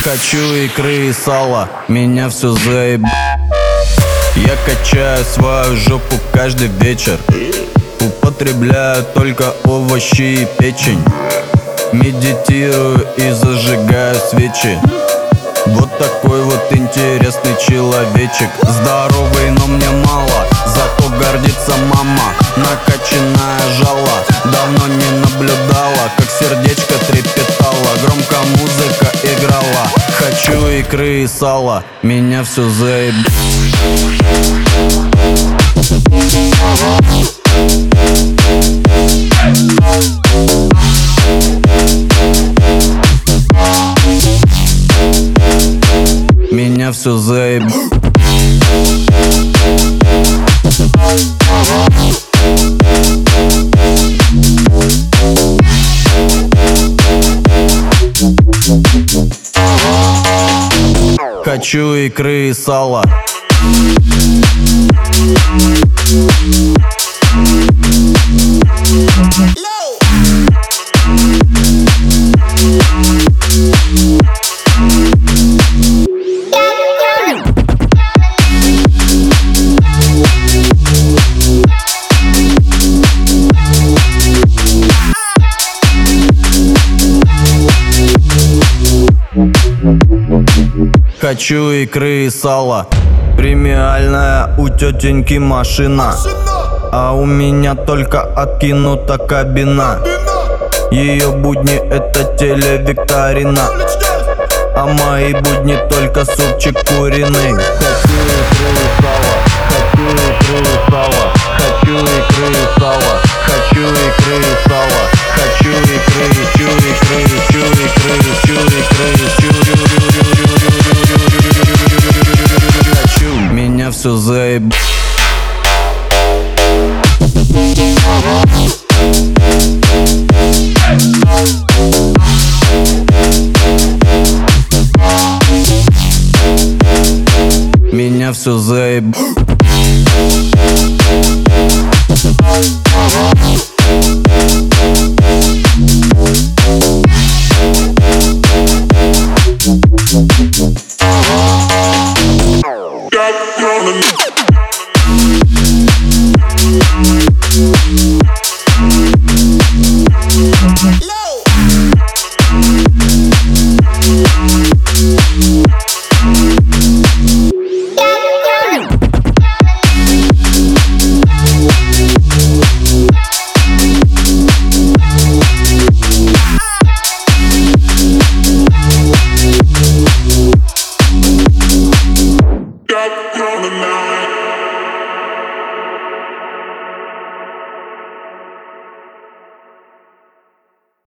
Хочу икры и сала, меня все заеб... Я качаю свою жопу каждый вечер. Употребляю только овощи и печень. Медитирую и зажигаю свечи. Вот такой вот интересный человечек. Здоровый, но мне мало, зато гордится мама. Накачанная жала, давно не наблюдала, как сердечко трепетало, громко музыка играла. Хочу икры и сала, меня все заеб... Меня все заеб... Хочу икры и сала. Хочу икры и сала. Премиальная у тетеньки машина, а у меня только откинута кабина. Ее будни это телевикторина, а мои будни только супчик куриный. Хочу икры и сала, хочу икры и сала, хочу икры и сала, хочу икры, чу икры, чу икры, чу икры, чу. Хочу, меня все заеб... Меня все заеб...